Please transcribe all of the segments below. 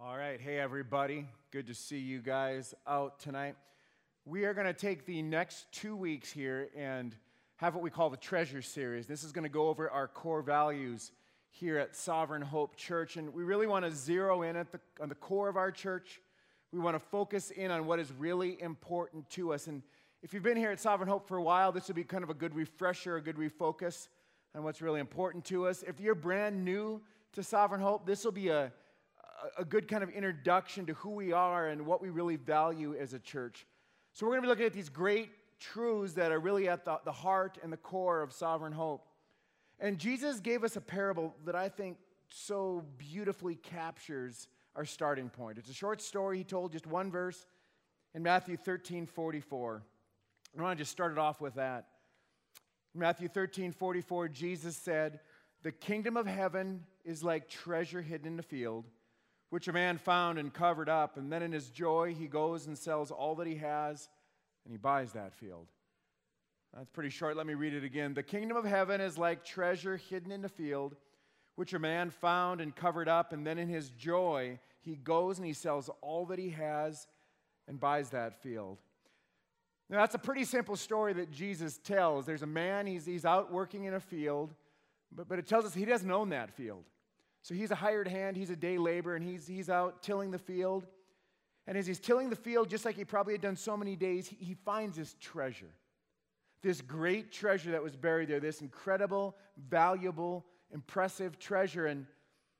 All right. Hey, everybody. Good to see you guys out tonight. We are going to take the next 2 weeks here and have what we call the Treasure Series. This is going to go over our core values here at Sovereign Hope Church. And we really want to zero in on the core of our church. We want to focus in on what is really important to us. And if you've been here at Sovereign Hope for a while, this will be kind of a good refresher, a good refocus on what's really important to us. If you're brand new to Sovereign Hope, this will be a good kind of introduction to who we are and what we really value as a church. So we're going to be looking at these great truths that are really at the heart and the core of Sovereign Hope. And Jesus gave us a parable that I think so beautifully captures our starting point. It's a short story. He told just one verse in Matthew 13:44. I want to just start it off with that. In Matthew 13:44, Jesus said, "The kingdom of heaven is like treasure hidden in a field, which a man found and covered up, and then in his joy he goes and sells all that he has, and he buys that field." That's pretty short. Let me read it again. "The kingdom of heaven is like treasure hidden in a field, which a man found and covered up, and then in his joy he goes and he sells all that he has and buys that field." Now, that's a pretty simple story that Jesus tells. There's a man, he's out working in a field, but it tells us he doesn't own that field. So he's a hired hand, he's a day laborer, and he's out tilling the field. And as he's tilling the field, just like he probably had done so many days, he finds this treasure. This great treasure that was buried there, this incredible, valuable, impressive treasure. And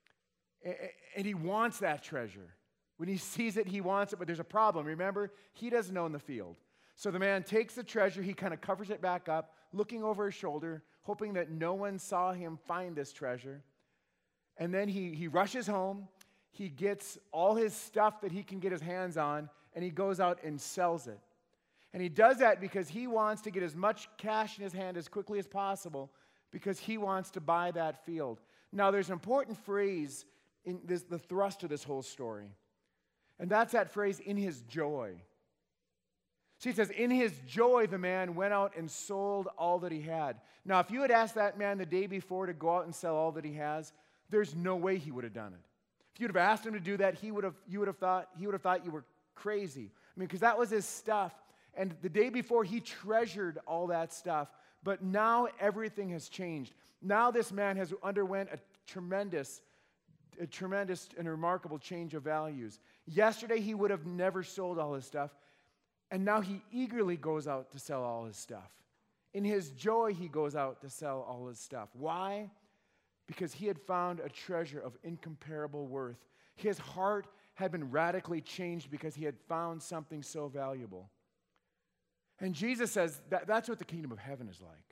he wants that treasure. When he sees it, he wants it, but there's a problem. Remember, he doesn't own the field. So the man takes the treasure, he kind of covers it back up, looking over his shoulder, hoping that no one saw him find this treasure. And then he rushes home, he gets all his stuff that he can get his hands on, and he goes out and sells it. And he does that because he wants to get as much cash in his hand as quickly as possible, because he wants to buy that field. Now, there's an important phrase in the thrust of this whole story, and that's that phrase, "in his joy." See, it says, in his joy, the man went out and sold all that he had. Now, if you had asked that man the day before to go out and sell all that he has, there's no way he would have done it. If you'd have asked him to do that, he would have thought you were crazy. I mean, because that was his stuff. And the day before, he treasured all that stuff. But now everything has changed. Now this man has underwent a tremendous and remarkable change of values. Yesterday, he would have never sold all his stuff. And now he eagerly goes out to sell all his stuff. In his joy, he goes out to sell all his stuff. Why? Because he had found a treasure of incomparable worth. His heart had been radically changed because he had found something so valuable. And Jesus says that's what the kingdom of heaven is like.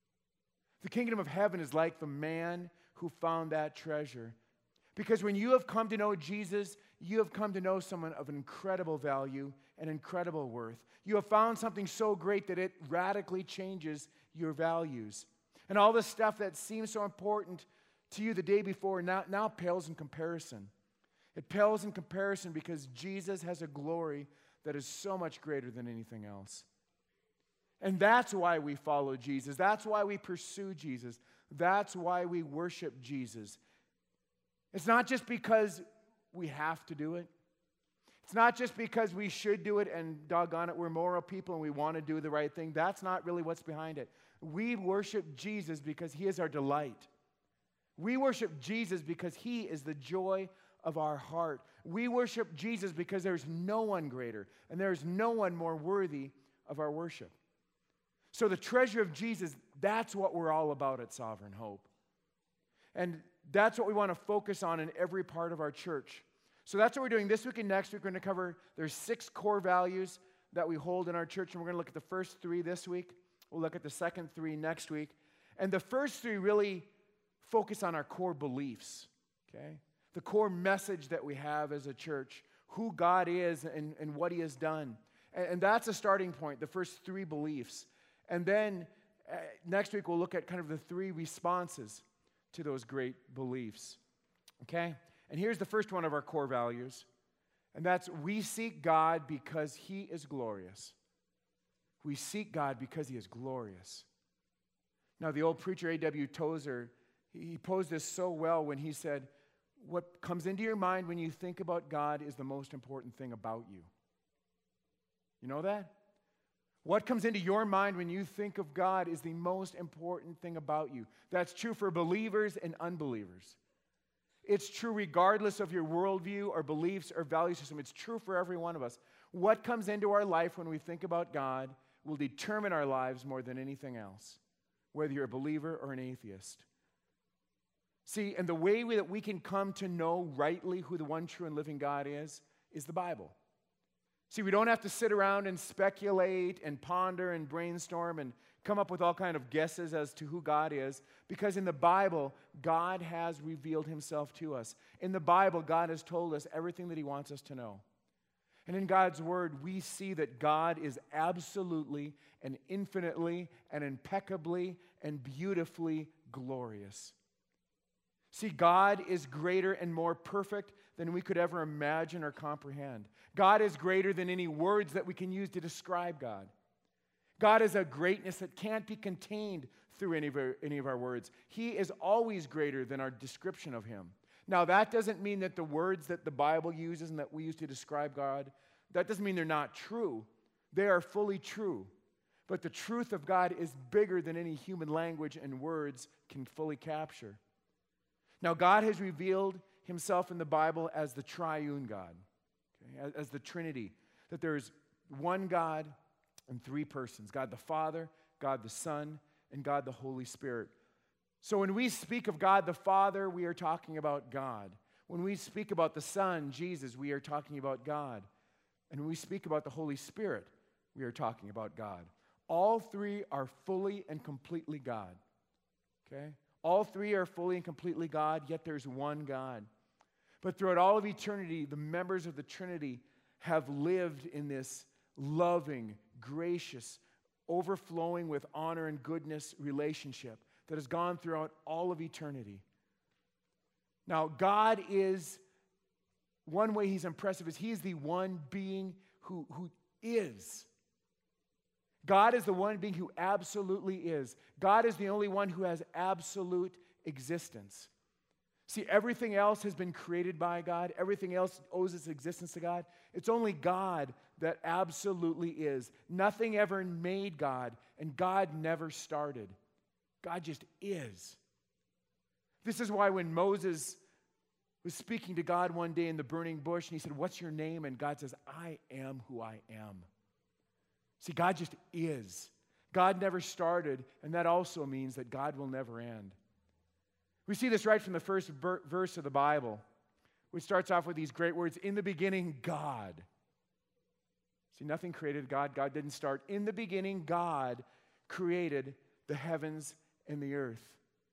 The kingdom of heaven is like the man who found that treasure. Because when you have come to know Jesus, you have come to know someone of incredible value and incredible worth. You have found something so great that it radically changes your values. And all the stuff that seems so important to you the day before now pales in comparison. It pales in comparison because Jesus has a glory that is so much greater than anything else. And that's why we follow Jesus. That's why we pursue Jesus. That's why we worship Jesus. It's not just because we have to do it. It's not just because we should do it and doggone it, we're moral people and we want to do the right thing. That's not really what's behind it. We worship Jesus because he is our delight. We worship Jesus because he is the joy of our heart. We worship Jesus because there's no one greater and there's no one more worthy of our worship. So the treasure of Jesus, that's what we're all about at Sovereign Hope. And that's what we want to focus on in every part of our church. So that's what we're doing this week and next week. We're going to cover, there's 6 core values that we hold in our church, and we're going to look at the first 3 this week. We'll look at the second 3 next week. And the first 3 really focus on our core beliefs, okay? The core message that we have as a church, who God is and what he has done. And that's a starting point, the first 3 beliefs. And then next week we'll look at kind of the 3 responses to those great beliefs, okay? And here's the first one of our core values, and that's we seek God because he is glorious. We seek God because he is glorious. Now, the old preacher A.W. Tozer, he posed this so well when he said, what comes into your mind when you think about God is the most important thing about you. You know that? What comes into your mind when you think of God is the most important thing about you. That's true for believers and unbelievers. It's true regardless of your worldview or beliefs or value system. It's true for every one of us. What comes into our life when we think about God will determine our lives more than anything else, whether you're a believer or an atheist. See, and the way that we can come to know rightly who the one true and living God is the Bible. See, we don't have to sit around and speculate and ponder and brainstorm and come up with all kind of guesses as to who God is, because in the Bible, God has revealed himself to us. In the Bible, God has told us everything that he wants us to know. And in God's word, we see that God is absolutely and infinitely and impeccably and beautifully glorious. See, God is greater and more perfect than we could ever imagine or comprehend. God is greater than any words that we can use to describe God. God is a greatness that can't be contained through any of our words. He is always greater than our description of him. Now, that doesn't mean that the words that the Bible uses and that we use to describe God, that doesn't mean they're not true. They are fully true. But the truth of God is bigger than any human language and words can fully capture. Now, God has revealed himself in the Bible as the triune God, okay, as the Trinity, that there is one God and three persons, God the Father, God the Son, and God the Holy Spirit. So when we speak of God the Father, we are talking about God. When we speak about the Son, Jesus, we are talking about God. And when we speak about the Holy Spirit, we are talking about God. All three are fully and completely God, okay? All three are fully and completely God, yet there's one God. But throughout all of eternity, the members of the Trinity have lived in this loving, gracious, overflowing with honor and goodness relationship that has gone throughout all of eternity. Now, God is, one way he's impressive is he is the one being who is. God is the one being who absolutely is. God is the only one who has absolute existence. See, everything else has been created by God. Everything else owes its existence to God. It's only God that absolutely is. Nothing ever made God, and God never started. God just is. This is why when Moses was speaking to God one day in the burning bush, and he said, "What's your name?" And God says, "I am who I am." See, God just is. God never started, and that also means that God will never end. We see this right from the first verse of the Bible, which starts off with these great words, "In the beginning, God." See, nothing created God. God didn't start. In the beginning, God created the heavens and the earth.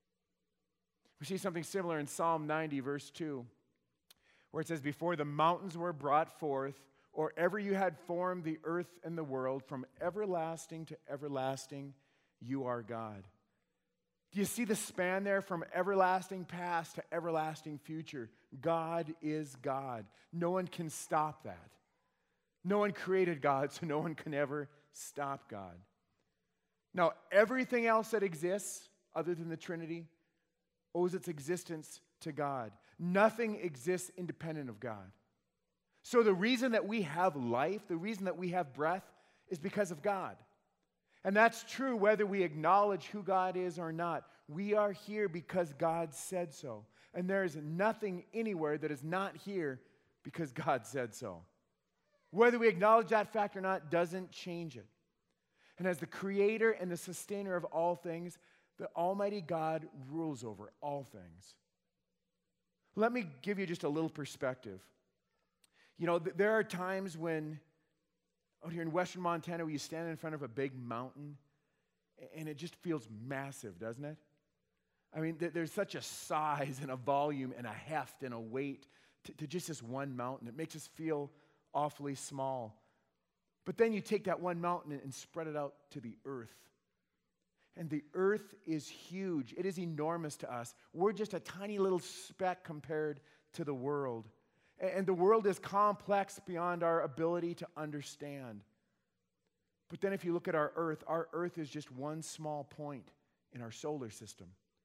We see something similar in Psalm 90, verse 2, where it says, "Before the mountains were brought forth, or ever you had formed the earth and the world, from everlasting to everlasting, you are God." Do you see the span there from everlasting past to everlasting future? God is God. No one can stop that. No one created God, so no one can ever stop God. Now, everything else that exists, other than the Trinity, owes its existence to God. Nothing exists independent of God. So the reason that we have life, the reason that we have breath, is because of God. And that's true whether we acknowledge who God is or not. We are here because God said so. And there is nothing anywhere that is not here because God said so. Whether we acknowledge that fact or not doesn't change it. And as the creator and the sustainer of all things, the Almighty God rules over all things. Let me give you just a little perspective. You know, there are times when, out here in western Montana, where you stand in front of a big mountain, and it just feels massive, doesn't it? I mean, there's such a size and a volume and a heft and a weight to just this one mountain. It makes us feel awfully small. But then you take that one mountain and spread it out to the earth. And the earth is huge. It is enormous to us. We're just a tiny little speck compared to the world. And the world is complex beyond our ability to understand. But then if you look at our earth is just one small point in our solar system.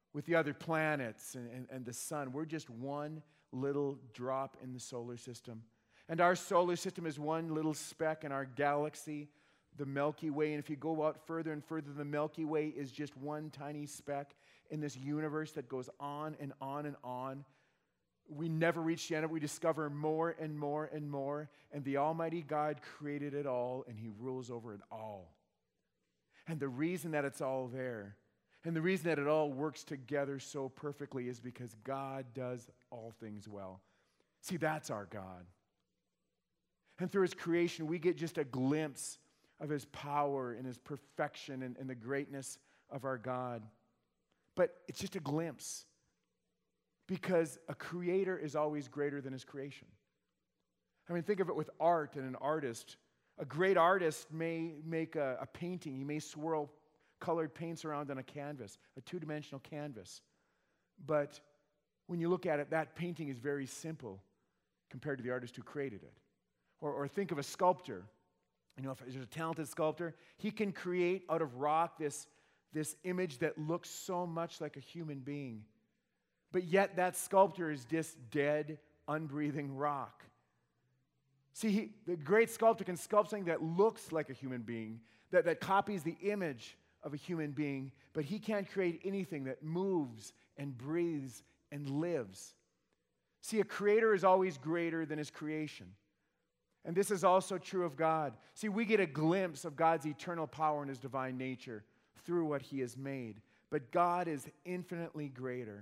with the other planets and the sun. We're just one little drop in the solar system. And our solar system is one little speck in our galaxy, the Milky Way. And if you go out further and further, the Milky Way is just one tiny speck in this universe that goes on and on and on. We never reach the end of it. We discover more and more and more. And the Almighty God created it all, and He rules over it all. And the reason that it's all there, and the reason that it all works together so perfectly, is because God does all things well. See, that's our God. And through His creation, we get just a glimpse of His power and His perfection and the greatness of our God. But it's just a glimpse, because a creator is always greater than his creation. I mean, think of it with art and an artist. A great artist may make a painting. He may swirl colored paints around on a canvas, a two-dimensional canvas. But when you look at it, that painting is very simple compared to the artist who created it. Or think of a sculptor. You know, if there's a talented sculptor, he can create out of rock this image that looks so much like a human being. But yet that sculptor is just dead, unbreathing rock. See, the great sculptor can sculpt something that looks like a human being, that copies the image of a human being, but he can't create anything that moves and breathes and lives. See, a creator is always greater than his creation. And this is also true of God. See, we get a glimpse of God's eternal power and His divine nature through what He has made. But God is infinitely greater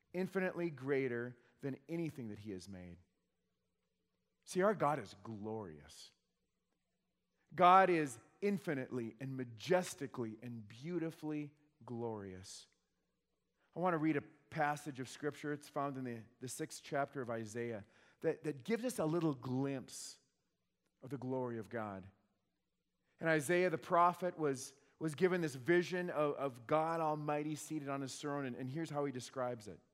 than anything that He has made. See, our God is glorious. God is infinitely and majestically and beautifully glorious. I want to read a passage of Scripture. It's found in the 6th chapter of Isaiah that gives us a little glimpse of the glory of God. And Isaiah the prophet was given this vision of God Almighty seated on His throne, and here's how he describes it.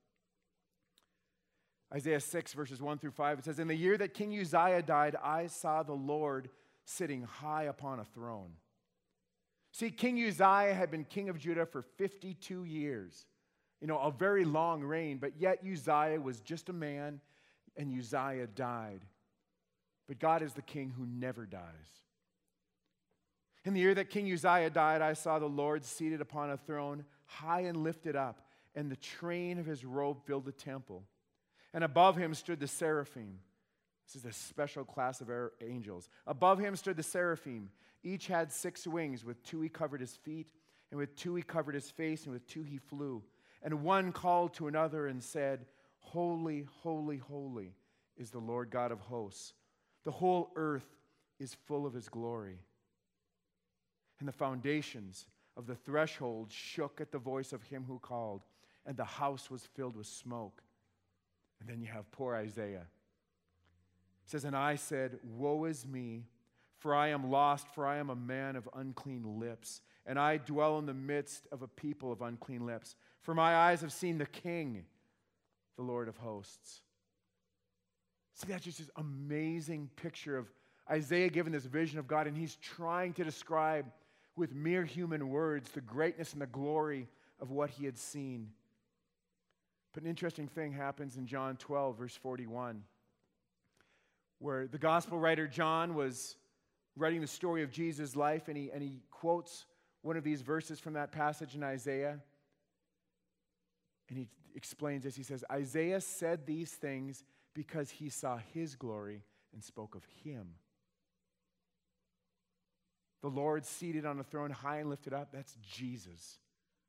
Isaiah 6, verses 1 through 5, it says, "In the year that King Uzziah died, I saw the Lord sitting high upon a throne." See, King Uzziah had been king of Judah for 52 years. You know, a very long reign, but yet Uzziah was just a man, and Uzziah died. But God is the King who never dies. In the year that King Uzziah died, I saw the Lord seated upon a throne, high and lifted up, and the train of His robe filled the temple. And above Him stood the seraphim. This is a special class of angels. Above Him stood the seraphim. Each had 6 wings. With 2 He covered His feet, and with 2 He covered His face, and with 2 He flew. And one called to another and said, "Holy, holy, holy is the Lord God of hosts. The whole earth is full of His glory." And the foundations of the threshold shook at the voice of Him who called, and the house was filled with smoke. And then you have poor Isaiah. It says, "And I said, Woe is me, for I am lost, for I am a man of unclean lips, and I dwell in the midst of a people of unclean lips. For my eyes have seen the King, the Lord of hosts." See, that's just this amazing picture of Isaiah given this vision of God, and he's trying to describe with mere human words the greatness and the glory of what he had seen. But an interesting thing happens in John 12, verse 41, where the gospel writer John was writing the story of Jesus' life, and he quotes one of these verses from that passage in Isaiah. And he explains this. He says, "Isaiah said these things because he saw His glory and spoke of Him." The Lord seated on a throne, high and lifted up, that's Jesus.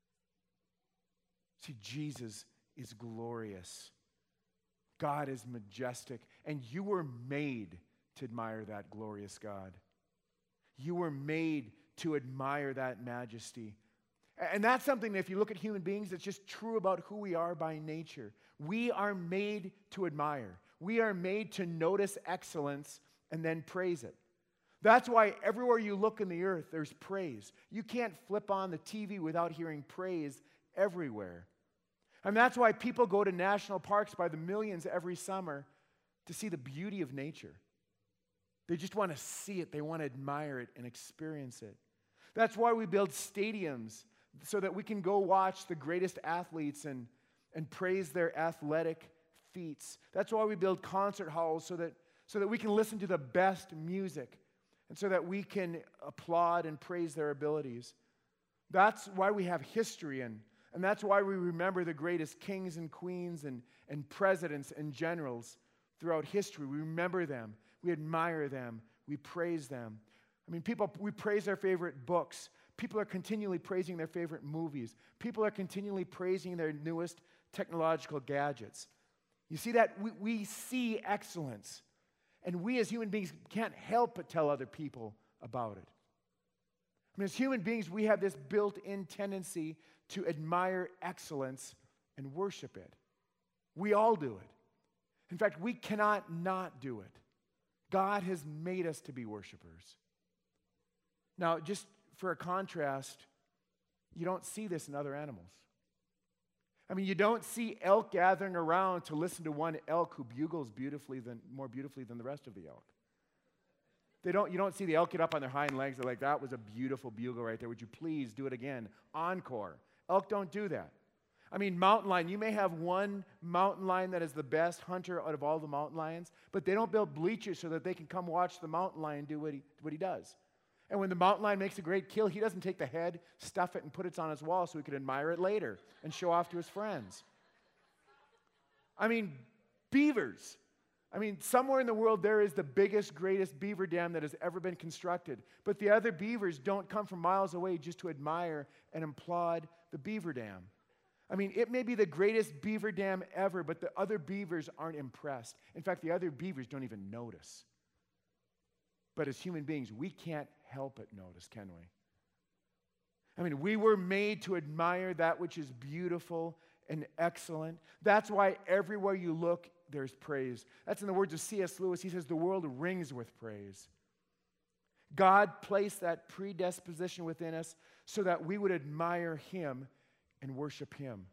See, Jesus is glorious. God is majestic. And you were made to admire that glorious God. You were made to admire that majesty. And that's something that if you look at human beings, it's just true about who we are by nature. We are made to admire. We are made to notice excellence and then praise it. That's why everywhere you look in the earth, there's praise. You can't flip on the TV without hearing praise everywhere. And that's why people go to national parks by the millions every summer to see the beauty of nature. They just want to see it. They want to admire it and experience it. That's why we build stadiums so that we can go watch the greatest athletes and praise their athletic feats. That's why we build concert halls so that we can listen to the best music and so that we can applaud and praise their abilities. That's why we have history, and that's why we remember the greatest kings and queens and presidents and generals throughout history. We remember them. We admire them. We praise them. I mean, we praise their favorite books. People are continually praising their favorite movies. People are continually praising their newest technological gadgets. You see that? We see excellence. And we as human beings can't help but tell other people about it. I mean, as human beings, we have this built-in tendency to admire excellence and worship it. We all do it. In fact, we cannot not do it. God has made us to be worshipers. Now, just for a contrast, you don't see this in other animals. I mean, you don't see elk gathering around to listen to one elk who bugles more beautifully than the rest of the elk. You don't see the elk get up on their hind legs. They're like, that was a beautiful bugle right there. Would you please do it again? Encore. Elk don't do that. I mean, mountain lion, you may have one mountain lion that is the best hunter out of all the mountain lions, but they don't build bleachers so that they can come watch the mountain lion do what he does. And when the mountain lion makes a great kill, he doesn't take the head, stuff it, and put it on his wall so he can admire it later and show off to his friends. I mean, beavers. I mean, somewhere in the world there is the biggest, greatest beaver dam that has ever been constructed. But the other beavers don't come from miles away just to admire and applaud the beaver dam. I mean, it may be the greatest beaver dam ever, but the other beavers aren't impressed. In fact, the other beavers don't even notice. But as human beings, we can't help but notice, can we? I mean, we were made to admire that which is beautiful and excellent. That's why everywhere you look, there's praise. That's in the words of C.S. Lewis. He says, the world rings with praise. God placed that predisposition within us so that we would admire Him and worship Him.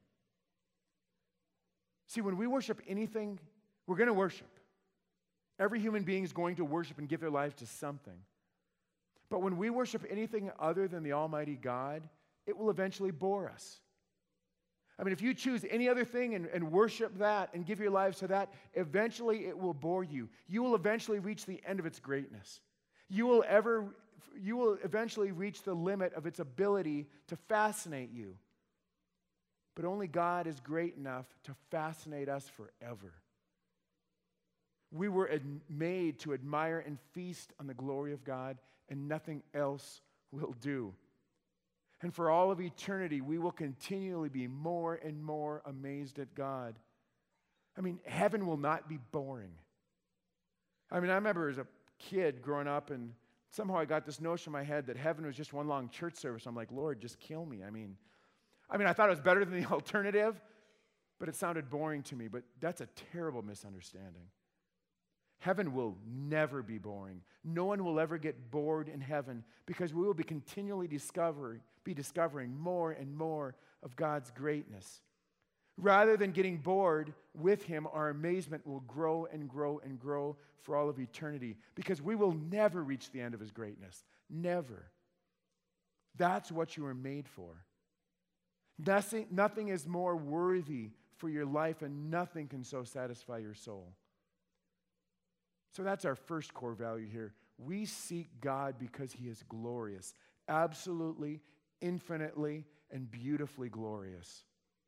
See, when we worship anything, we're going to worship. Every human being is going to worship and give their life to something. But when we worship anything other than the Almighty God, it will eventually bore us. I mean, if you choose any other thing and worship that and give your lives to that, eventually it will bore you. You will eventually reach the end of its greatness. You will eventually reach the limit of its ability to fascinate you. But only God is great enough to fascinate us forever. We were made to admire and feast on the glory of God, and nothing else will do. And for all of eternity, we will continually be more and more amazed at God. I mean, heaven will not be boring. I mean, I remember as a kid growing up, and somehow I got this notion in my head that heaven was just one long church service. I'm like, Lord, just kill me. I mean, I thought it was better than the alternative, but it sounded boring to me. But that's a terrible misunderstanding. Heaven will never be boring. No one will ever get bored in heaven because we will be continually discovering more and more of God's greatness. Rather than getting bored with Him, our amazement will grow and grow and grow for all of eternity because we will never reach the end of His greatness. Never. That's what you were made for. Nothing is more worthy for your life, and nothing can so satisfy your soul. So that's our first core value here. We seek God because He is glorious, absolutely, infinitely, and beautifully glorious.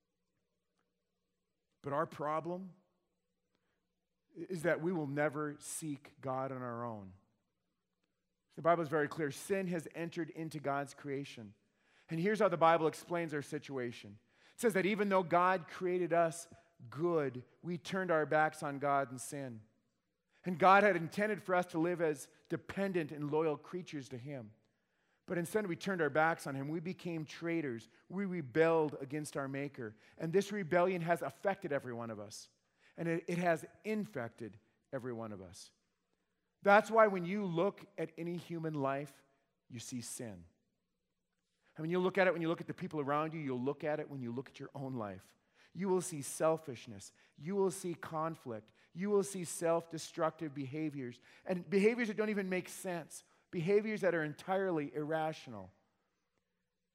But our problem is that we will never seek God on our own. The Bible is very clear. Sin has entered into God's creation. And here's how the Bible explains our situation. It says that even though God created us good, we turned our backs on God and sin. And God had intended for us to live as dependent and loyal creatures to Him. But instead we turned our backs on Him. We became traitors. We rebelled against our Maker. And this rebellion has affected every one of us. And it has infected every one of us. That's why when you look at any human life, you see sin. I mean, you look at it when you look at the people around you. You'll look at it when you look at your own life. You will see selfishness. You will see conflict. You will see self-destructive behaviors, and behaviors that don't even make sense, behaviors that are entirely irrational.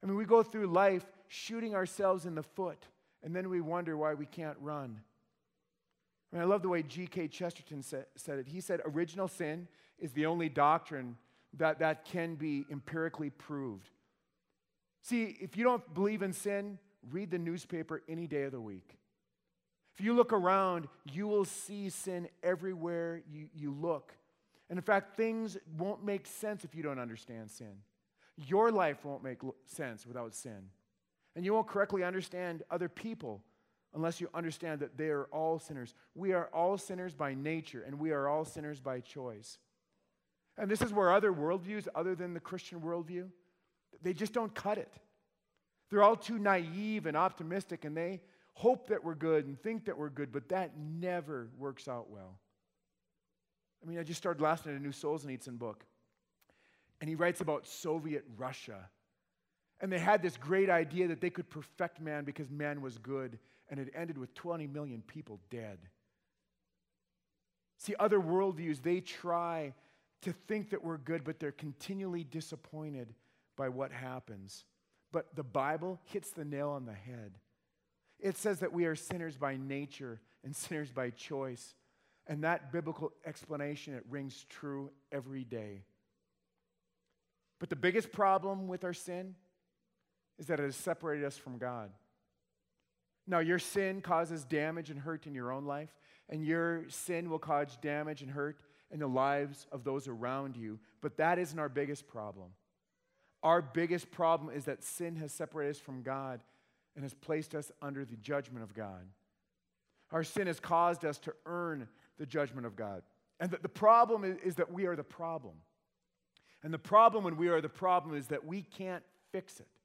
I mean, we go through life shooting ourselves in the foot, and then we wonder why we can't run. I mean, I love the way G.K. Chesterton said it. He said, original sin is the only doctrine that can be empirically proved. See, if you don't believe in sin, read the newspaper any day of the week. If you look around, you will see sin everywhere you look. And in fact, things won't make sense if you don't understand sin. Your life won't make sense without sin. And you won't correctly understand other people unless you understand that they are all sinners. We are all sinners by nature, and we are all sinners by choice. And this is where other worldviews, other than the Christian worldview, they just don't cut it. They're all too naive and optimistic, and they hope that we're good and think that we're good, but that never works out well. I mean, I just started last night a new Solzhenitsyn book, and he writes about Soviet Russia. And they had this great idea that they could perfect man because man was good, and it ended with 20 million people dead. See, other worldviews, they try to think that we're good, but they're continually disappointed by what happens. But the Bible hits the nail on the head. It says that we are sinners by nature and sinners by choice. And that biblical explanation, it rings true every day. But the biggest problem with our sin is that it has separated us from God. Now, your sin causes damage and hurt in your own life, and your sin will cause damage and hurt in the lives of those around you, but that isn't our biggest problem. Our biggest problem is that sin has separated us from God and has placed us under the judgment of God. Our sin has caused us to earn the judgment of God. And the problem is that we are the problem. And the problem when we are the problem is that we can't fix it.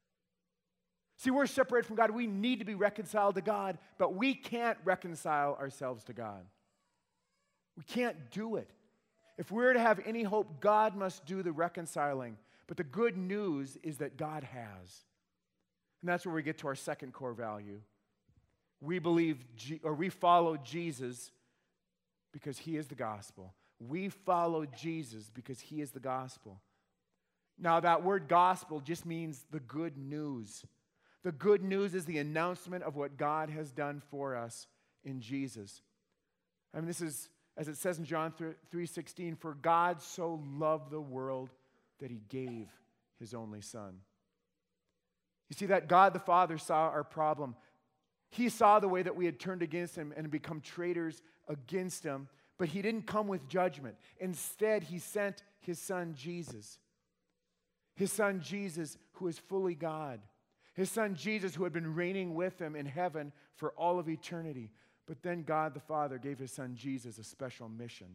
See, we're separated from God. We need to be reconciled to God, but we can't reconcile ourselves to God. We can't do it. If we're to have any hope, God must do the reconciling. But the good news is that God has. And that's where we get to our second core value. We follow Jesus because he is the gospel. We follow Jesus because he is the gospel. Now, that word gospel just means the good news. The good news is the announcement of what God has done for us in Jesus. I mean, this is, as it says in John 3:16, for God so loved the world that he gave his only son. You see, that God the Father saw our problem. He saw the way that we had turned against him and become traitors against him, but he didn't come with judgment. Instead, he sent his son Jesus. His son Jesus, who is fully God. His son Jesus, who had been reigning with him in heaven for all of eternity. But then God the Father gave his son Jesus a special mission.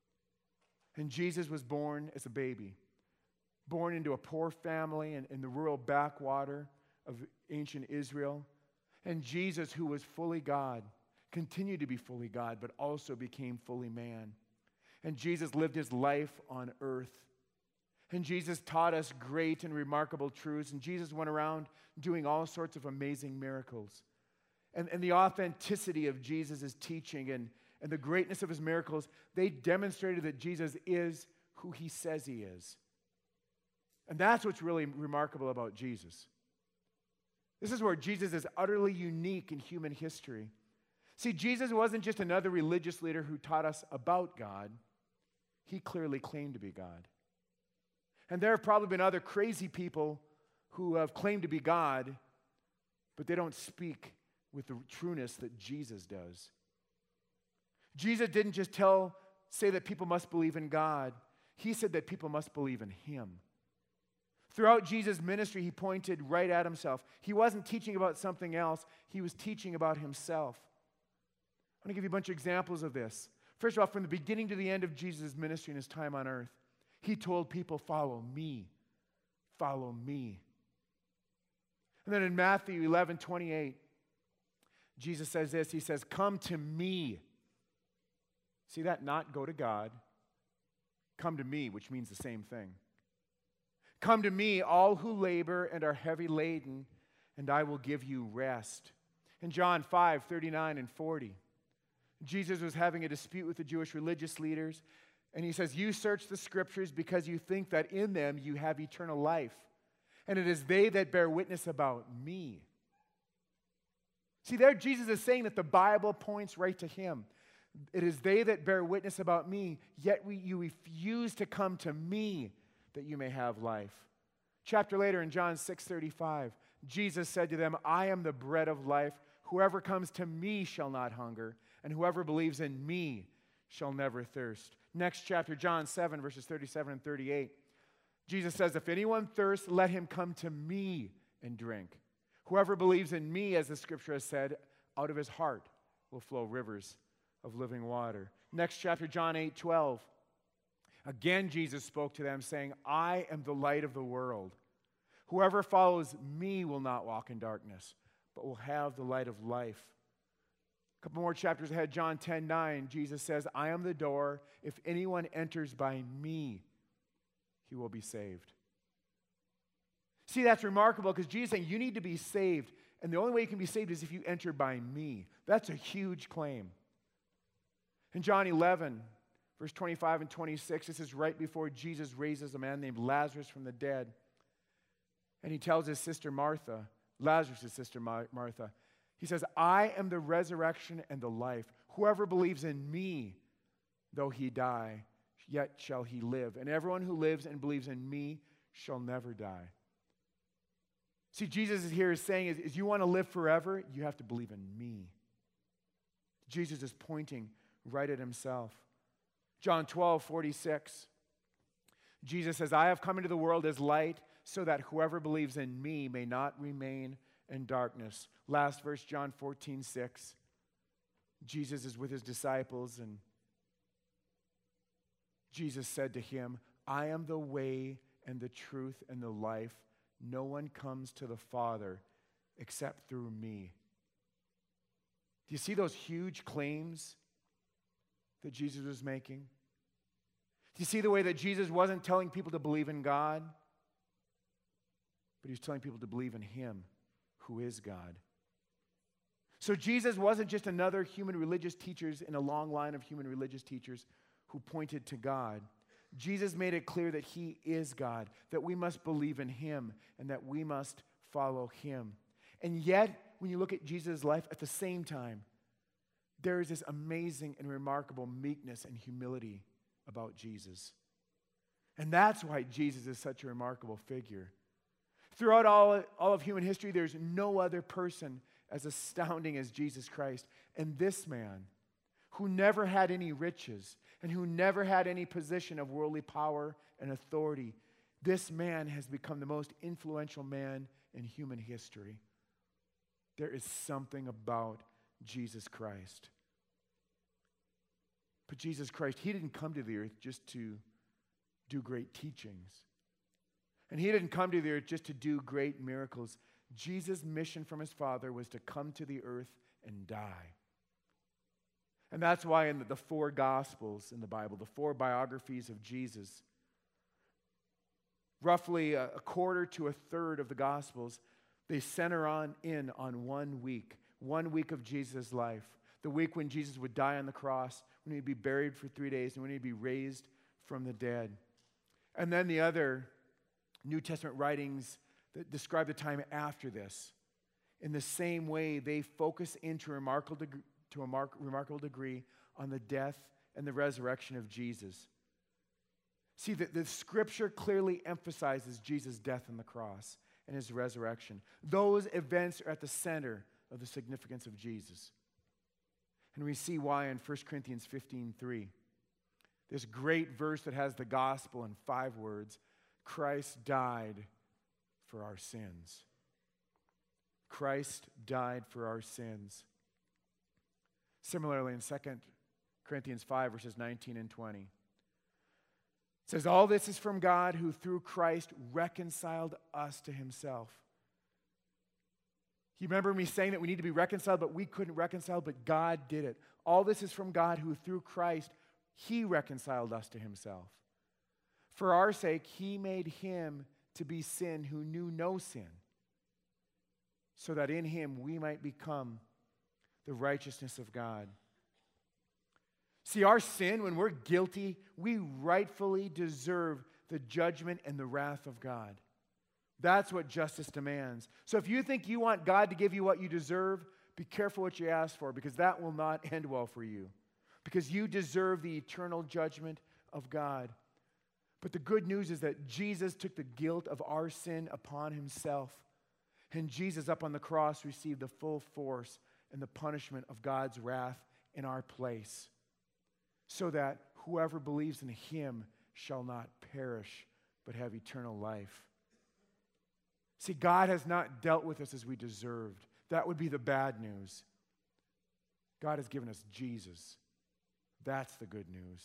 And Jesus was born as a baby, born into a poor family in the rural backwater of ancient Israel. And Jesus, who was fully God, continued to be fully God, but also became fully man. And Jesus lived his life on earth. And Jesus taught us great and remarkable truths. And Jesus went around doing all sorts of amazing miracles. And the authenticity of Jesus' teaching and the greatness of his miracles, they demonstrated that Jesus is who he says he is. And that's what's really remarkable about Jesus. This is where Jesus is utterly unique in human history. See, Jesus wasn't just another religious leader who taught us about God. He clearly claimed to be God. And there have probably been other crazy people who have claimed to be God, but they don't speak with the trueness that Jesus does. Jesus didn't just say that people must believe in God. He said that people must believe in him. Throughout Jesus' ministry, he pointed right at himself. He wasn't teaching about something else. He was teaching about himself. I want to give you a bunch of examples of this. First of all, from the beginning to the end of Jesus' ministry and his time on earth, he told people, follow me, follow me. And then in Matthew 11:28, Jesus says this, he says, come to me. See that? Not go to God. Come to me, which means the same thing. Come to me, all who labor and are heavy laden, and I will give you rest. In John 5:39 and 40, Jesus was having a dispute with the Jewish religious leaders, and he says, you search the scriptures because you think that in them you have eternal life. and it is they that bear witness about me. See, there Jesus is saying that the Bible points right to him. It is they that bear witness about me, yet you refuse to come to me that you may have life. Chapter later in John 6:35, Jesus said to them, I am the bread of life. Whoever comes to me shall not hunger, and whoever believes in me shall never thirst. Next chapter, John 7, verses 37 and 38. Jesus says, if anyone thirsts, let him come to me and drink. Whoever believes in me, as the scripture has said, out of his heart will flow rivers of living water. Next chapter, John 8:12. Again, Jesus spoke to them, saying, I am the light of the world. Whoever follows me will not walk in darkness, but will have the light of life. A couple more chapters ahead, John 10:9, Jesus says, I am the door. If anyone enters by me, he will be saved. See, that's remarkable because Jesus is saying you need to be saved, and the only way you can be saved is if you enter by me. That's a huge claim. In John 11, verse 25 and 26, this is right before Jesus raises a man named Lazarus from the dead. And he tells his sister Martha, Lazarus' sister Martha, he says, I am the resurrection and the life. Whoever believes in me, though he die, yet shall he live. And everyone who lives and believes in me shall never die. See, Jesus is here saying, is you want to live forever, you have to believe in me. Jesus is pointing right at himself. John 12:46. Jesus says, I have come into the world as light, so that whoever believes in me may not remain in darkness. Last verse, John 14:6. Jesus is with his disciples, and Jesus said to him, I am the way and the truth and the life. No one comes to the Father except through me. Do you see those huge claims that Jesus was making? Do you see the way that Jesus wasn't telling people to believe in God, but he was telling people to believe in him, who is God? So Jesus wasn't just another human religious teacher in a long line of human religious teachers who pointed to God. Jesus made it clear that he is God, that we must believe in him, and that we must follow him. And yet, when you look at Jesus' life, at the same time, there is this amazing and remarkable meekness and humility about Jesus. And that's why Jesus is such a remarkable figure. Throughout all of human history, there's no other person as astounding as Jesus Christ. And this man, who never had any riches and who never had any position of worldly power and authority, this man has become the most influential man in human history. There is something about Jesus Christ. But Jesus Christ, he didn't come to the earth just to do great teachings. And he didn't come to the earth just to do great miracles. Jesus' mission from his Father was to come to the earth and die. And that's why in the four Gospels in the Bible, the four biographies of Jesus, roughly a quarter to a third of the Gospels, they center on 1 week of Jesus' life. The week when Jesus would die on the cross, when he'd be buried for 3 days, and when he'd be raised from the dead. And then the other New Testament writings that describe the time after this. In the same way, they focus into a remarkable degree on the death and the resurrection of Jesus. See, the scripture clearly emphasizes Jesus' death on the cross and his resurrection. Those events are at the center of the significance of Jesus. And we see why in 1 Corinthians 15:3. This great verse that has the gospel in 5 words, Christ died for our sins. Christ died for our sins. Similarly, in 2 Corinthians 5, verses 19 and 20, it says, all this is from God who through Christ reconciled us to himself. You remember me saying that we need to be reconciled, but we couldn't reconcile, but God did it. All this is from God who through Christ, he reconciled us to himself. For our sake, he made him to be sin who knew no sin, so that in him we might become the righteousness of God. See, our sin, when we're guilty, we rightfully deserve the judgment and the wrath of God. That's what justice demands. So if you think you want God to give you what you deserve, be careful what you ask for, because that will not end well for you. Because you deserve the eternal judgment of God. But the good news is that Jesus took the guilt of our sin upon himself. And Jesus up on the cross received the full force and the punishment of God's wrath in our place, so that whoever believes in him shall not perish, but have eternal life. See, God has not dealt with us as we deserved. That would be the bad news. God has given us Jesus. That's the good news.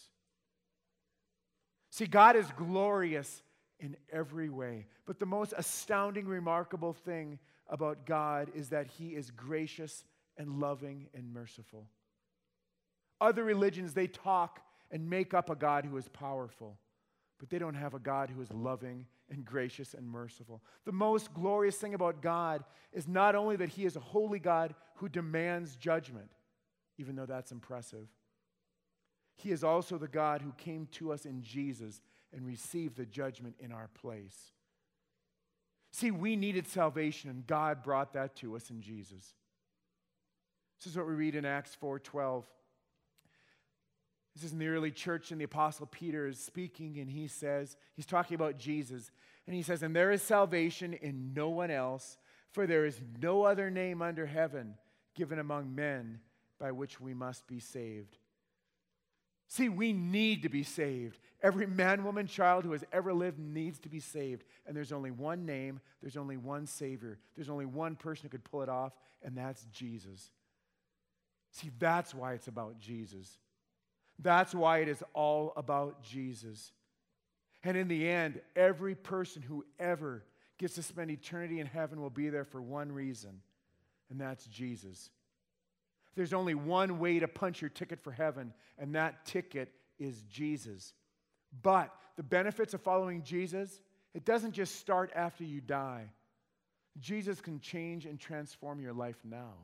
See, God is glorious in every way. But the most astounding, remarkable thing about God is that he is gracious and loving and merciful. Other religions, they talk and make up a God who is powerful, but they don't have a God who is loving and gracious and merciful. The most glorious thing about God is not only that he is a holy God who demands judgment, even though that's impressive. He is also the God who came to us in Jesus and received the judgment in our place. See, we needed salvation, and God brought that to us in Jesus. This is what we read in Acts 4:12. This is in the early church, and the Apostle Peter is speaking, and he says, he's talking about Jesus, and he says, "And there is salvation in no one else, for there is no other name under heaven given among men by which we must be saved." See, we need to be saved. Every man, woman, child who has ever lived needs to be saved. And there's only one name, there's only one Savior, there's only one person who could pull it off, and that's Jesus. See, that's why it's about Jesus. That's why it is all about Jesus. And in the end, every person who ever gets to spend eternity in heaven will be there for one reason, and that's Jesus. There's only one way to punch your ticket for heaven, and that ticket is Jesus. But the benefits of following Jesus, it doesn't just start after you die. Jesus can change and transform your life now.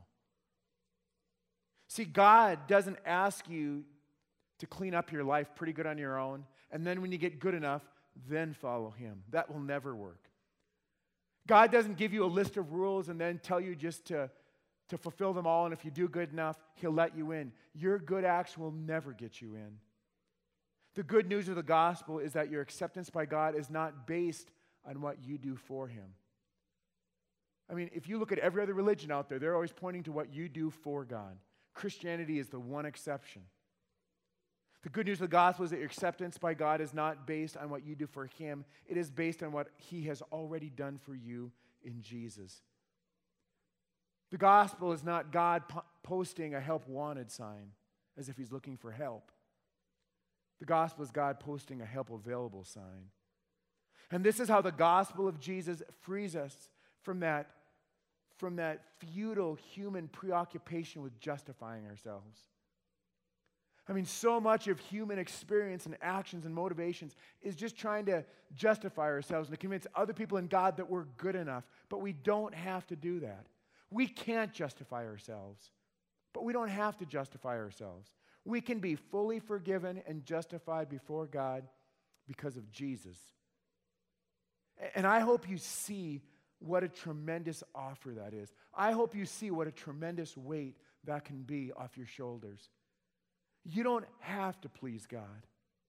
See, God doesn't ask you to clean up your life pretty good on your own, and then when you get good enough, then follow him. That will never work. God doesn't give you a list of rules and then tell you just to fulfill them all, and if you do good enough, he'll let you in. Your good acts will never get you in. The good news of the gospel is that your acceptance by God is not based on what you do for him. I mean, if you look at every other religion out there, they're always pointing to what you do for God. Christianity is the one exception. The good news of the gospel is that your acceptance by God is not based on what you do for him. It is based on what he has already done for you in Jesus. The gospel is not God posting a help wanted sign as if he's looking for help. The gospel is God posting a help available sign. And this is how the gospel of Jesus frees us from that futile human preoccupation with justifying ourselves. I mean, so much of human experience and actions and motivations is just trying to justify ourselves and to convince other people and God that we're good enough. But we don't have to do that. We can't justify ourselves, but we don't have to justify ourselves. We can be fully forgiven and justified before God because of Jesus. And I hope you see what a tremendous offer that is. I hope you see what a tremendous weight that can be off your shoulders. You don't have to please God.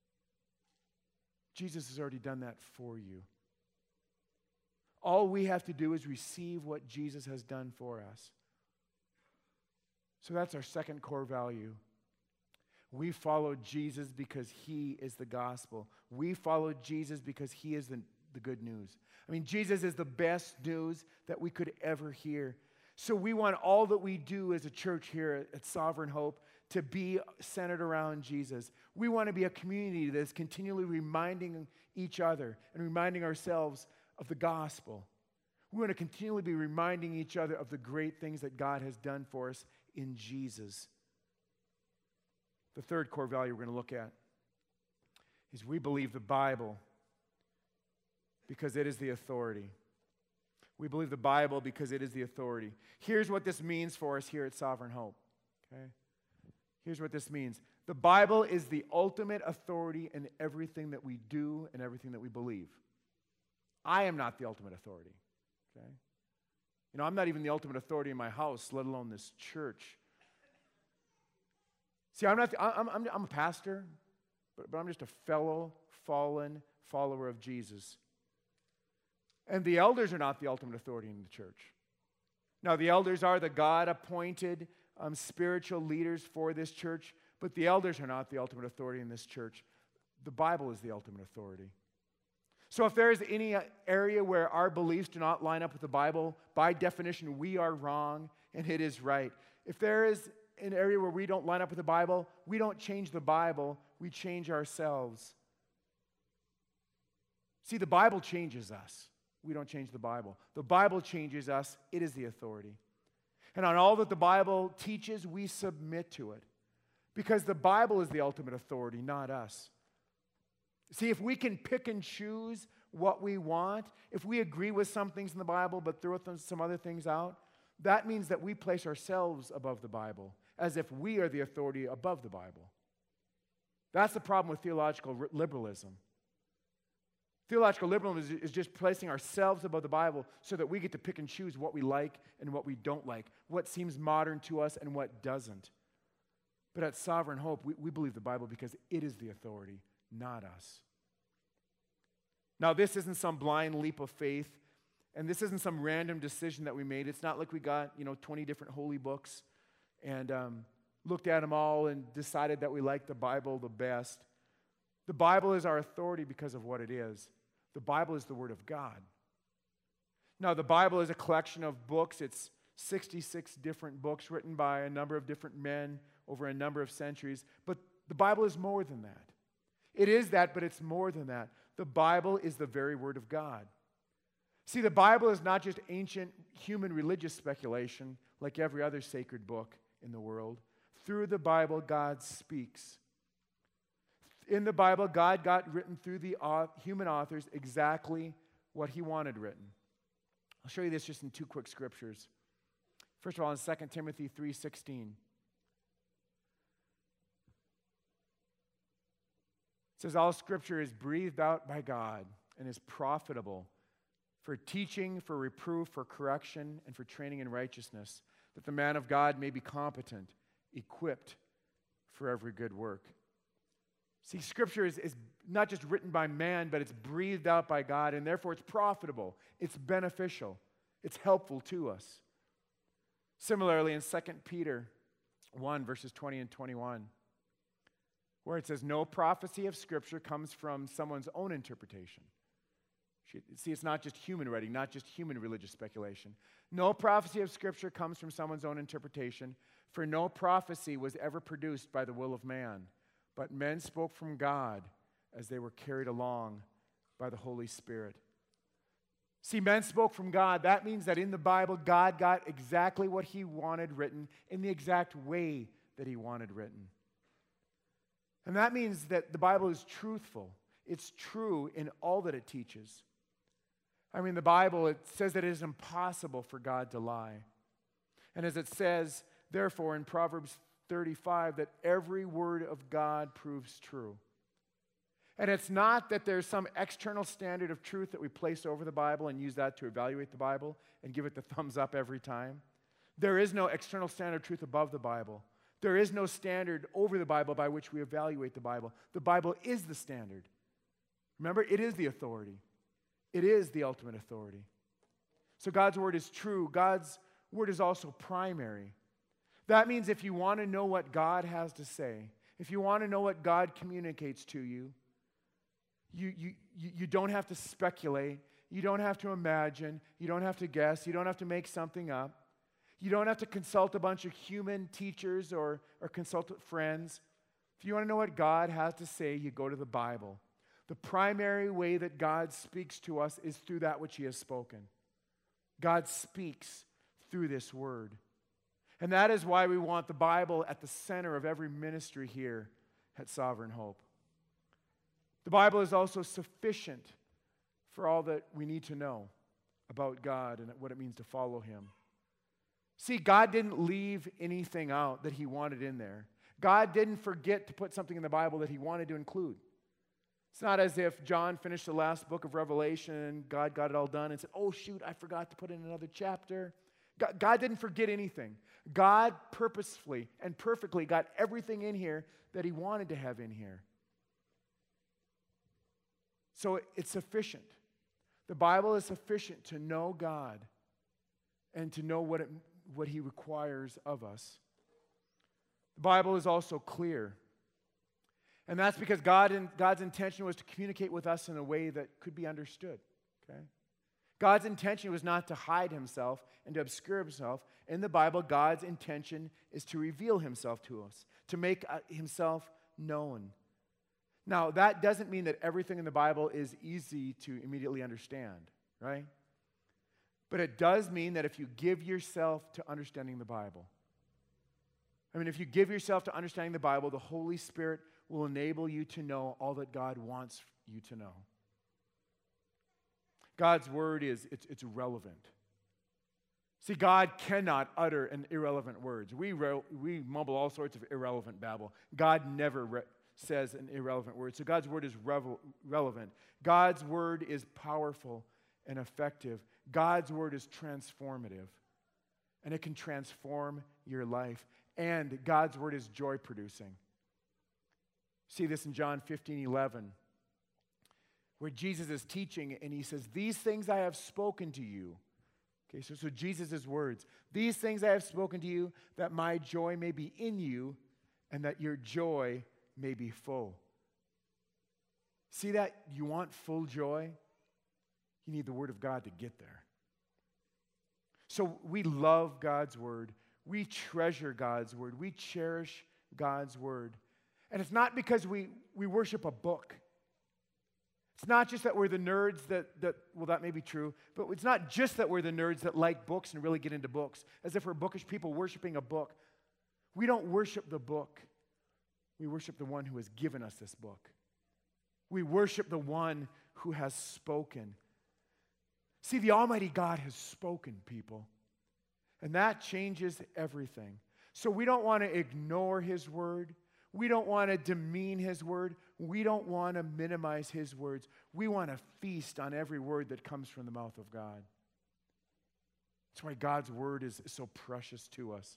Jesus has already done that for you. All we have to do is receive what Jesus has done for us. So that's our second core value. We follow Jesus because he is the gospel. We follow Jesus because he is the good news. I mean, Jesus is the best news that we could ever hear. So we want all that we do as a church here at Sovereign Hope to be centered around Jesus. We want to be a community that is continually reminding each other and reminding ourselves of the gospel. We want to continually be reminding each other of the great things that God has done for us in Jesus. The third core value we're going to look at is we believe the Bible because it is the authority. We believe the Bible because it is the authority. Here's what this means for us here at Sovereign Hope. Okay? Here's what this means. The Bible is the ultimate authority in everything that we do and everything that we believe. I am not the ultimate authority. Okay? You know, I'm not even the ultimate authority in my house, let alone this church. See, I'm a pastor, but I'm just a fellow fallen follower of Jesus. And the elders are not the ultimate authority in the church. Now, the elders are the God-appointed spiritual leaders for this church, but the elders are not the ultimate authority in this church. The Bible is the ultimate authority. So if there is any area where our beliefs do not line up with the Bible, by definition, we are wrong and it is right. If there is an area where we don't line up with the Bible, we don't change the Bible, we change ourselves. See, the Bible changes us. We don't change the Bible. The Bible changes us. It is the authority. And on all that the Bible teaches, we submit to it. Because the Bible is the ultimate authority, not us. See, if we can pick and choose what we want, if we agree with some things in the Bible but throw some other things out, that means that we place ourselves above the Bible, as if we are the authority above the Bible. That's the problem with theological liberalism. Theological liberalism is just placing ourselves above the Bible so that we get to pick and choose what we like and what we don't like, what seems modern to us and what doesn't. But at Sovereign Hope, we believe the Bible because it is the authority, not us. Now, this isn't some blind leap of faith, and this isn't some random decision that we made. It's not like we got, 20 different holy books and looked at them all and decided that we like the Bible the best. The Bible is our authority because of what it is. The Bible is the Word of God. Now, the Bible is a collection of books. It's 66 different books written by a number of different men over a number of centuries. But the Bible is more than that. It is that, but it's more than that. The Bible is the very Word of God. See, the Bible is not just ancient human religious speculation like every other sacred book in the world. Through the Bible, God speaks. In the Bible, God got written through the human authors exactly what He wanted written. I'll show you this just in two quick scriptures. First of all, in 2 Timothy 3:16. It says, all Scripture is breathed out by God and is profitable for teaching, for reproof, for correction, and for training in righteousness, that the man of God may be competent, equipped for every good work. See, Scripture is not just written by man, but it's breathed out by God, and therefore it's profitable, it's beneficial, it's helpful to us. Similarly, in 2 Peter 1, verses 20 and 21, where it says, no prophecy of Scripture comes from someone's own interpretation. See, it's not just human writing, not just human religious speculation. No prophecy of Scripture comes from someone's own interpretation, for no prophecy was ever produced by the will of man, but men spoke from God as they were carried along by the Holy Spirit. See, men spoke from God. That means that in the Bible, God got exactly what He wanted written in the exact way that He wanted written. And that means that the Bible is truthful. It's true in all that it teaches. I mean, the Bible, it says that it is impossible for God to lie. And as it says, therefore, in Proverbs 35, that every word of God proves true. And it's not that there's some external standard of truth that we place over the Bible and use that to evaluate the Bible and give it the thumbs up every time. There is no external standard of truth above the Bible. There is no standard over the Bible by which we evaluate the Bible. The Bible is the standard. Remember, it is the authority. It is the ultimate authority. So God's word is true. God's word is also primary. That means if you want to know what God has to say, if you want to know what God communicates to you, you don't have to speculate. You don't have to imagine. You don't have to guess. You don't have to make something up. You don't have to consult a bunch of human teachers or consult friends. If you want to know what God has to say, you go to the Bible. The primary way that God speaks to us is through that which He has spoken. God speaks through this word. And that is why we want the Bible at the center of every ministry here at Sovereign Hope. The Bible is also sufficient for all that we need to know about God and what it means to follow Him. See, God didn't leave anything out that He wanted in there. God didn't forget to put something in the Bible that He wanted to include. It's not as if John finished the last book of Revelation, God got it all done and said, oh shoot, I forgot to put in another chapter. God didn't forget anything. God purposefully and perfectly got everything in here that he wanted to have in here. So it's sufficient. The Bible is sufficient to know God and to know what he requires of us. The Bible is also clear. And that's because God's intention was to communicate with us in a way that could be understood. Okay? God's intention was not to hide himself and to obscure himself. In the Bible, God's intention is to reveal himself to us, to make himself known. Now, that doesn't mean that everything in the Bible is easy to immediately understand, right? But it does mean that if you give yourself to understanding the Bible, if you give yourself to understanding the Bible, the Holy Spirit will enable you to know all that God wants you to know. God's word it's relevant. See, God cannot utter an irrelevant words. We mumble all sorts of irrelevant babble. God never says an irrelevant word. So God's word is relevant. God's word is powerful and effective. God's word is transformative. And it can transform your life. And God's word is joy-producing. See this in John 15:11, where Jesus is teaching and he says, these things I have spoken to you. Okay, so Jesus' words. These things I have spoken to you, that my joy may be in you and that your joy may be full. See that? You want full joy? You need the word of God to get there. So we love God's word. We treasure God's word. We cherish God's word. And it's not because we worship a book. It's not just that we're the nerds that may be true, but it's not just that we're the nerds that like books and really get into books, as if we're bookish people worshiping a book. We don't worship the book. We worship the one who has given us this book. We worship the one who has spoken. See, the Almighty God has spoken, people. And that changes everything. So we don't want to ignore his word. We don't want to demean his word. We don't want to minimize his words. We want to feast on every word that comes from the mouth of God. That's why God's word is so precious to us.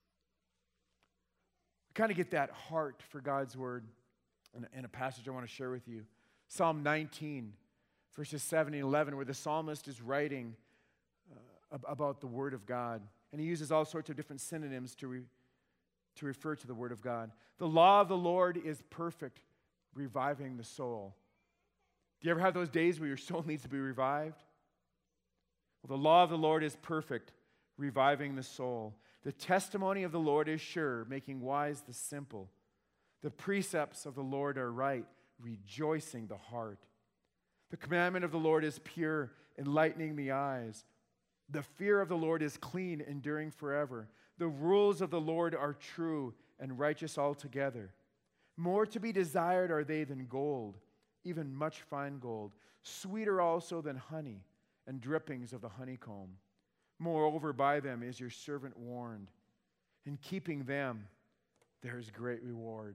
I kind of get that heart for God's word in a passage I want to share with you. Psalm 19, verses 7 and 11, where the psalmist is writing about the word of God. And he uses all sorts of different synonyms to refer to the word of God. The law of the Lord is perfect, reviving the soul. Do you ever have those days where your soul needs to be revived? Well, the law of the Lord is perfect, reviving the soul. The testimony of the Lord is sure, making wise the simple. The precepts of the Lord are right, rejoicing the heart. The commandment of the Lord is pure, enlightening the eyes. The fear of the Lord is clean, enduring forever. The rules of the Lord are true and righteous altogether. More to be desired are they than gold, even much fine gold, sweeter also than honey and drippings of the honeycomb. Moreover, by them is your servant warned. In keeping them, there is great reward.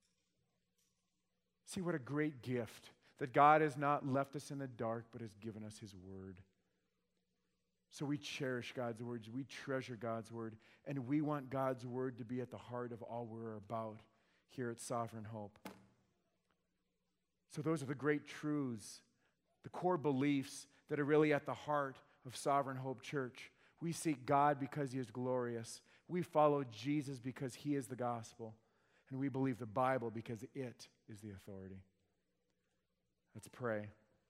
See what a great gift that God has not left us in the dark, but has given us his word. So we cherish God's words, we treasure God's word, and we want God's word to be at the heart of all we're about here at Sovereign Hope. So those are the great truths, the core beliefs that are really at the heart of Sovereign Hope Church. We seek God because he is glorious. We follow Jesus because he is the gospel. And we believe the Bible because it is the authority. Let's pray.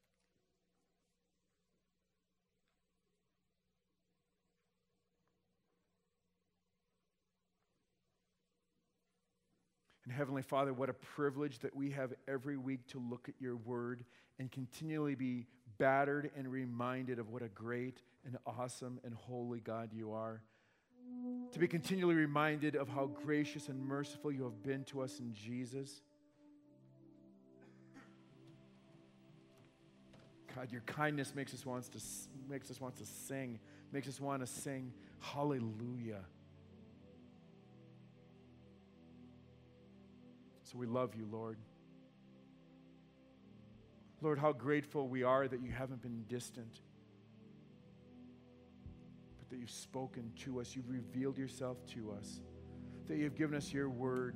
And Heavenly Father, what a privilege that we have every week to look at your word and continually be battered and reminded of what a great and awesome and holy God you are. To be continually reminded of how gracious and merciful you have been to us in Jesus. God, your kindness makes us want to sing, makes us want to sing hallelujah. So we love you, Lord. Lord, how grateful we are that you haven't been distant, but that you've spoken to us. You've revealed yourself to us, that you've given us your word.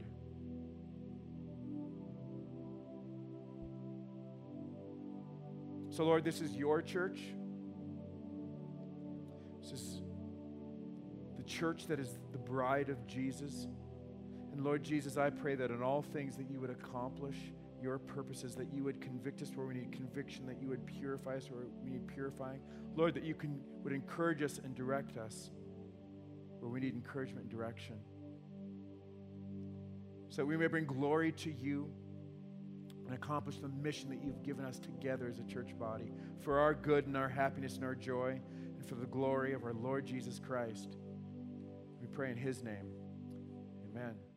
So, Lord, this is your church. This is the church that is the bride of Jesus. And Lord Jesus, I pray that in all things that you would accomplish your purposes, that you would convict us where we need conviction, that you would purify us where we need purifying. Lord, that you would encourage us and direct us where we need encouragement and direction. So that we may bring glory to you and accomplish the mission that you've given us together as a church body for our good and our happiness and our joy and for the glory of our Lord Jesus Christ. We pray in his name. Amen.